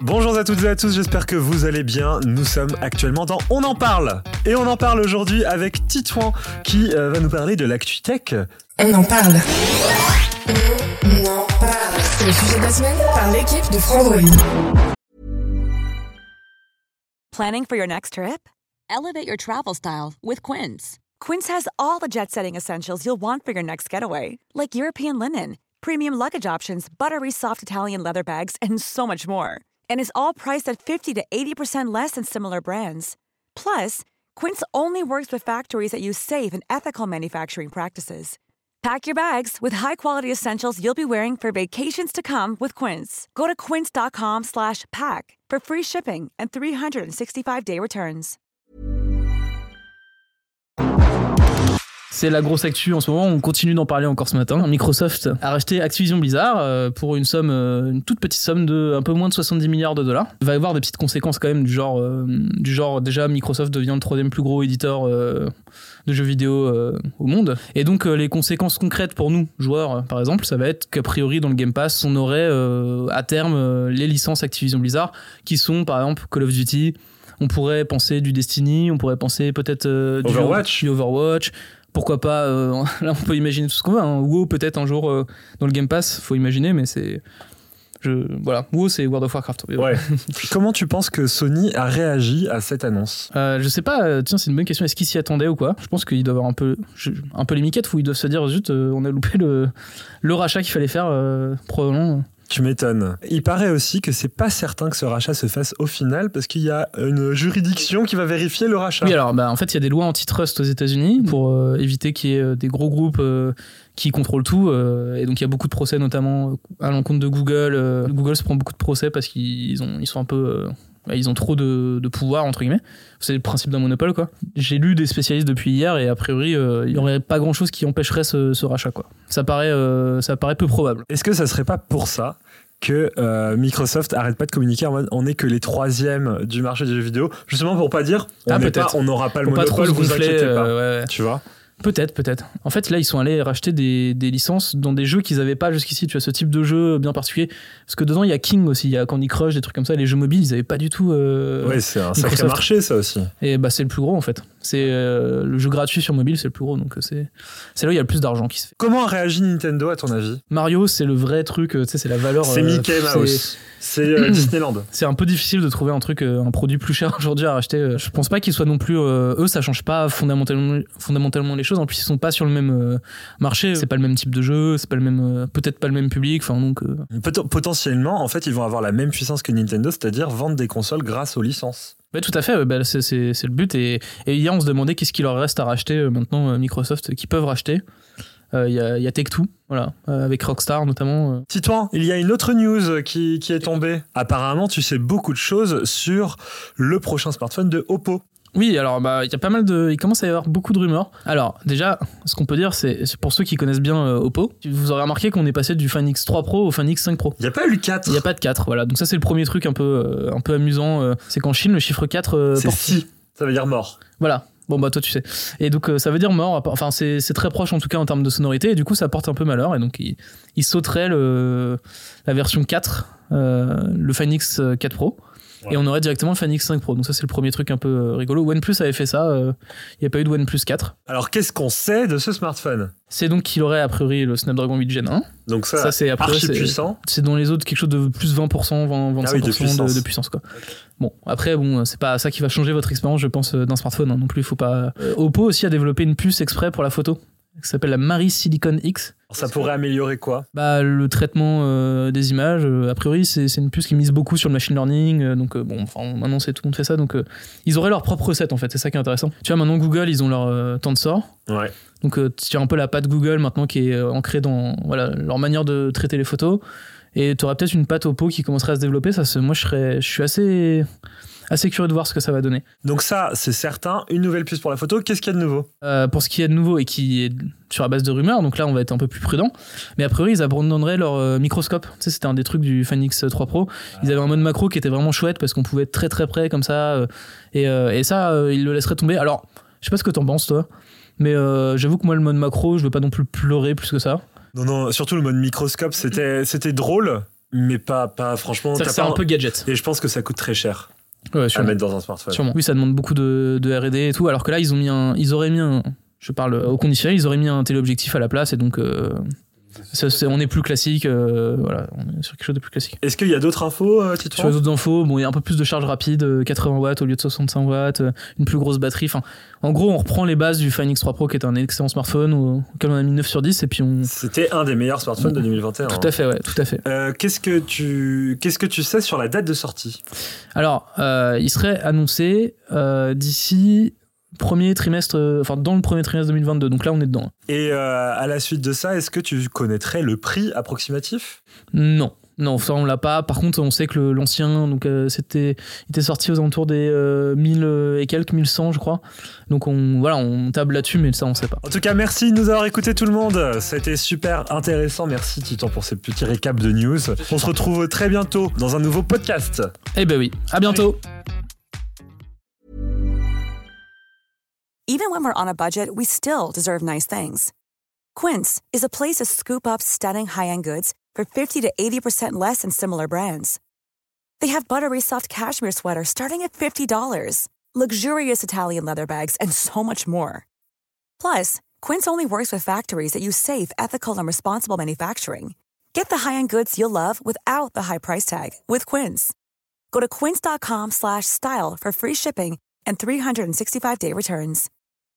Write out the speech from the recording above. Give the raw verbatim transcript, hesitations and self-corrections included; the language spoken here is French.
Bonjour à toutes et à tous, j'espère que vous allez bien. Nous sommes actuellement dans On en parle. Et on en parle aujourd'hui avec Titouan qui euh, va nous parler de l'actu tech. On en parle. On en parle. C'est le sujet de la semaine par l'équipe de Frandroid. Planning for your next trip? Elevate your travel style with Quince. Quince has all the jet-setting essentials you'll want for your next getaway, like European linen, premium luggage options, buttery soft Italian leather bags, and so much more. And is all priced at fifty to eighty percent less than similar brands. Plus, Quince only works with factories that use safe and ethical manufacturing practices. Pack your bags with high-quality essentials you'll be wearing for vacations to come with Quince. Go to quince.com slash pack for free shipping and three sixty-five day returns. C'est la grosse actu en ce moment, on continue d'en parler encore ce matin. Microsoft a racheté Activision Blizzard euh, pour une somme, euh, une toute petite somme de un peu moins de soixante-dix milliards de dollars. Il va y avoir des petites conséquences quand même du genre, euh, du genre déjà Microsoft devient le troisième plus gros éditeur euh, de jeux vidéo euh, au monde. Et donc euh, les conséquences concrètes pour nous, joueurs par exemple, ça va être qu'a priori dans le Game Pass, on aurait euh, à terme euh, les licences Activision Blizzard qui sont par exemple Call of Duty, on pourrait penser du Destiny, on pourrait penser peut-être euh, du Overwatch. du Overwatch. Pourquoi pas, euh, là on peut imaginer tout ce qu'on veut, hein. WoW peut-être un jour euh, dans le Game Pass, faut imaginer, mais c'est... Je, voilà, WoW c'est World of Warcraft. Ouais. Comment tu penses que Sony a réagi à cette annonce ? euh, Je sais pas, euh, tiens c'est une bonne question, est-ce qu'ils s'y attendaient ou quoi ? Je pense qu'ils doivent avoir un peu, je, un peu les miquettes, où ils doivent se dire, zut, euh, on a loupé le, le rachat qu'il fallait faire, euh, probablement... Tu m'étonnes. Il paraît aussi que c'est pas certain que ce rachat se fasse au final parce qu'il y a une juridiction qui va vérifier le rachat. Oui, alors bah, en fait, il y a des lois antitrust aux États-Unis pour euh, éviter qu'il y ait des gros groupes euh, qui contrôlent tout. Euh, et donc, il y a beaucoup de procès, notamment à l'encontre de Google. Euh, Google se prend beaucoup de procès parce qu'ils ont, ils sont un peu. Euh, ils ont trop de, de pouvoir, entre guillemets. C'est le principe d'un monopole, quoi. J'ai lu des spécialistes depuis hier et a priori, euh, il n'y aurait pas grand-chose qui empêcherait ce, ce rachat, quoi. Ça paraît, euh, ça paraît peu probable. Est-ce que ça serait pas pour ça que euh, Microsoft arrête pas de communiquer en mode on est que les troisièmes du marché des jeux vidéo, justement pour pas dire on ah, n'est pas, on n'aura pas le pour monopole, pas trop vous gonfler, inquiétez pas. Euh, ouais. Tu vois ? Peut-être, peut-être. En fait, là, ils sont allés racheter des, des licences dans des jeux qu'ils n'avaient pas jusqu'ici. Tu as ce type de jeu bien particulier. Parce que dedans, il y a King aussi, il y a Candy Crush, des trucs comme ça. Les jeux mobiles, ils n'avaient pas du tout. Euh, ouais, c'est un Microsoft. sacré marché, ça aussi. Et bah, c'est le plus gros, en fait. C'est euh, le jeu gratuit sur mobile, c'est le plus gros. Donc, c'est, c'est là où il y a le plus d'argent qui se fait. Comment a réagi Nintendo, à ton avis ? Mario, c'est le vrai truc, tu sais, c'est la valeur. C'est euh, Mickey Mouse. C'est euh, Disneyland. C'est un peu difficile de trouver un truc, euh, un produit plus cher aujourd'hui à racheter. Je pense pas qu'ils soient non plus. Euh, eux, ça change pas fondamentalement, fondamentalement les choses. En plus, ils sont pas sur le même euh, marché. C'est pas le même type de jeu. C'est pas le même, euh, peut-être pas le même public. Enfin, donc. Euh... Pot- potentiellement, en fait, ils vont avoir la même puissance que Nintendo, c'est-à-dire vendre des consoles grâce aux licences. Ouais, tout à fait. Ouais, bah, c'est, c'est, c'est le but. Et, et hier, on se demandait qu'est-ce qu'il leur reste à racheter euh, maintenant, euh, Microsoft, qu'ils peuvent racheter. Il euh, y, a, y a Take-Two, voilà, euh, avec Rockstar notamment. Euh. Titouan, il y a une autre news qui, qui est tombée. Apparemment, tu sais beaucoup de choses sur le prochain smartphone de Oppo. Oui, alors bah il y a pas mal de, il commence à y avoir beaucoup de rumeurs. Alors déjà, ce qu'on peut dire, c'est, c'est pour ceux qui connaissent bien euh, Oppo, vous aurez remarqué qu'on est passé du Find X trois Pro au Find X cinq Pro. Il y a pas eu le quatre. Il y a pas de quatre, voilà. Donc ça c'est le premier truc un peu, euh, un peu amusant, euh, c'est qu'en Chine le chiffre quatre. Euh, c'est porte... si, ça veut dire mort. Voilà. Bon bah toi tu sais. Et donc euh, ça veut dire mort, enfin c'est, c'est très proche en tout cas en termes de sonorité et du coup ça porte un peu malheur et donc il, il sauterait le, la version quatre, euh, le Find X quatre Pro. Ouais. Et on aurait directement le Find X cinq Pro. Donc ça c'est le premier truc un peu euh, rigolo. OnePlus avait fait ça, il euh, n'y a pas eu de OnePlus quatre. Alors qu'est-ce qu'on sait de ce smartphone ? C'est donc qu'il aurait a priori le Snapdragon huit Gen un. Donc ça, ça c'est après, archi c'est, puissant. C'est dans les autres quelque chose de plus vingt pour cent, vingt, vingt-cinq pour cent ah oui, de, puissance. De, de puissance quoi. Okay. Bon après bon c'est pas ça qui va changer votre expérience je pense d'un smartphone hein, non plus il faut pas. Euh, Oppo aussi a développé une puce exprès pour la photo qui s'appelle la Mari Silicon X. Alors ça pourrait améliorer quoi ? Bah le traitement euh, des images. Euh, a priori c'est, c'est une puce qui mise beaucoup sur le machine learning. Euh, donc euh, bon enfin maintenant c'est tout le monde fait ça donc euh, ils auraient leur propre recette en fait c'est ça qui est intéressant. Tu vois maintenant Google ils ont leur euh, Tensor. Ouais. Donc euh, tu as un peu la patte Google maintenant qui est euh, ancrée dans voilà leur manière de traiter les photos et tu auras peut-être une patte Oppo qui commencerait à se développer. Ça se, moi je serais je suis assez assez curieux de voir ce que ça va donner. Donc ça, c'est certain, une nouvelle puce pour la photo. Qu'est-ce qu'il y a de nouveau ? euh, Pour ce qui est de nouveau et qui est sur la base de rumeurs, donc là on va être un peu plus prudent, mais a priori ils abandonneraient leur euh, microscope. Tu sais, c'était un des trucs du Find X trois Pro. Ils avaient un mode macro qui était vraiment chouette parce qu'on pouvait être très très près comme ça, euh, et, euh, et ça, euh, ils le laisseraient tomber. Alors, je sais pas ce que t'en penses toi, mais euh, j'avoue que moi le mode macro, je veux pas non plus pleurer plus que ça. Non, non, surtout le mode microscope, c'était, c'était drôle. Mais pas, pas franchement. C'est, t'as c'est pas un peu gadget. Et je pense que ça coûte très cher Ouais, à sûrement. mettre dans un smartphone. Sûrement. Oui, ça demande beaucoup de, de R et D et tout, alors que là, ils ont mis un, ils auraient mis un, je parle au conditionnel, ils auraient mis un téléobjectif à la place, et donc, euh, ça, c'est, on est plus classique, euh, voilà, on est sur quelque chose de plus classique. Est-ce qu'il y a d'autres infos, euh, Titouan ? Sur les autres infos, bon, il y a un peu plus de charge rapide, euh, quatre-vingts watts au lieu de soixante-cinq watts, euh, une plus grosse batterie. Enfin, en gros, on reprend les bases du Find X trois Pro, qui est un excellent smartphone au- auquel on a mis neuf sur dix, et puis on. C'était un des meilleurs smartphones de deux mille vingt et un. Tout à fait, ouais, tout à fait. Euh, qu'est-ce que tu, qu'est-ce que tu sais sur la date de sortie ? Alors, euh, il serait annoncé euh, d'ici premier trimestre, euh, enfin dans le premier trimestre deux mille vingt-deux. Donc là, on est dedans. Et euh, à la suite de ça, est-ce que tu connaîtrais le prix approximatif ? Non. Non, ça on l'a pas. Par contre, on sait que le, l'ancien, donc euh, c'était, il était sorti aux alentours des euh, mille et quelques, mille cent, je crois. Donc on, voilà, on table là-dessus, mais ça on sait pas. En tout cas, merci de nous avoir écoutés tout le monde. C'était super intéressant. Merci Titan pour ces petits récaps de news. On se retrouve très bientôt dans un nouveau podcast. Eh ben oui, à bientôt. Even when we're on a budget, we still deserve nice things. Quince is a place to scoop up stunning high-end goods for fifty to eighty percent less than similar brands. They have buttery soft cashmere sweaters starting at fifty dollars, luxurious Italian leather bags, and so much more. Plus, Quince only works with factories that use safe, ethical, and responsible manufacturing. Get the high-end goods you'll love without the high price tag with Quince. Go to quince.com slash style for free shipping and three sixty-five day returns.